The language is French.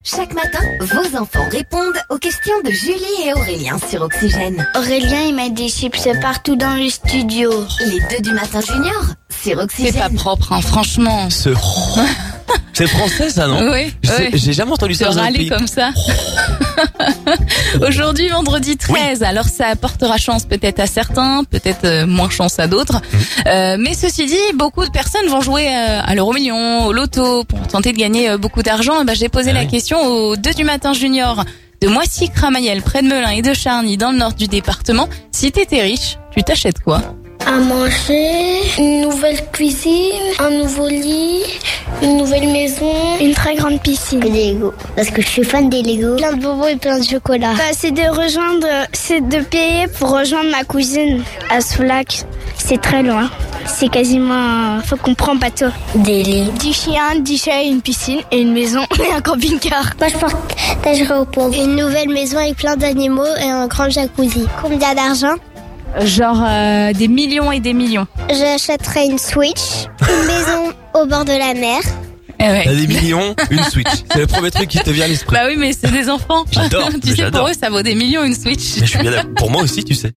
Chaque matin, vos enfants répondent aux questions de Julie et Aurélien sur Oxygène. Aurélien, il met des chips partout dans le studio. Les 2 du matin junior sur Oxygène. C'est pas propre, hein, franchement. C'est français, ça, non? Oui. J'ai jamais entendu ça De dans un râler pays. comme ça. Aujourd'hui, vendredi 13. Alors, ça portera chance peut-être à certains, peut-être moins chance à d'autres. Mais ceci dit, beaucoup de personnes vont jouer à l'euro-million, au loto, pour tenter de gagner beaucoup d'argent. J'ai posé la question aux 2 du matin junior de Moissy-Cramayel, près de Melun et de Charny, dans le nord du département. Si t'étais riche, tu t'achètes quoi? À manger, une nouvelle cuisine, un nouveau lit, une nouvelle maison, une très grande piscine. Des Lego, parce que je suis fan des Lego. Plein de bonbons et plein de chocolat. C'est de payer pour rejoindre ma cousine à Soulac. C'est très loin. C'est quasiment, faut qu'on prenne bateau. Des lits. 10 chiens, 10 chats, une piscine et une maison et un camping-car. Moi, je partagerai aux pauvres. Une nouvelle maison avec plein d'animaux et un grand jacuzzi. Combien d'argent? Genre des millions et des millions. J'achèterai une Switch, une maison au bord de la mer. Ouais. T'as des millions, une Switch. C'est le premier truc qui te vient à l'esprit. Bah oui, mais c'est des enfants. J'adore, Tu sais, j'adore. pour eux, ça vaut des millions une Switch. Mais je suis bien d'accord. Pour moi aussi, tu sais.